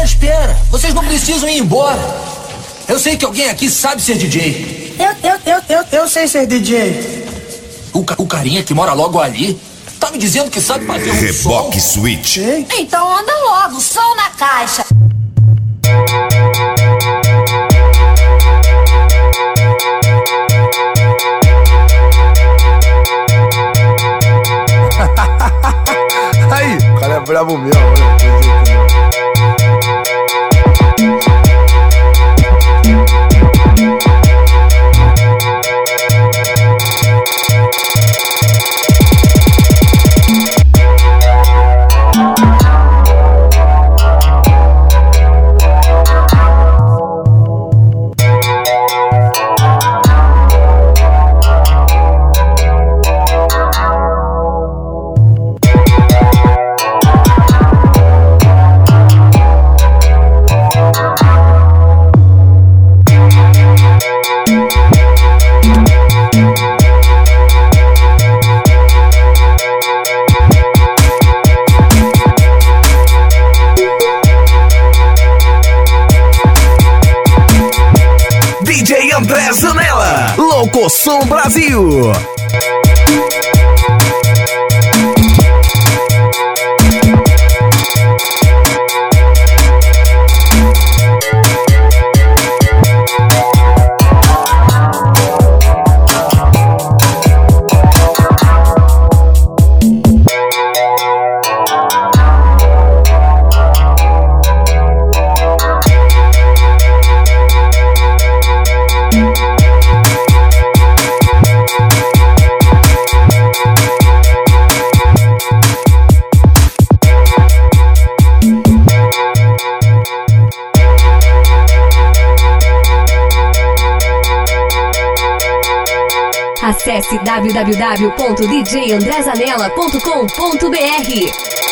espera. Vocês não precisam ir embora. Eu sei que alguém aqui sabe ser DJ. Eu sei ser DJ. O carinha que mora logo ali tá me dizendo que sabe fazer um Reboque som. Switch. Então anda logo, som na caixa. Aí, o cara é bravo mesmo, olha. DJ André Zanella, Locosom Brasil. Acesse www.djandrezanella.com.br.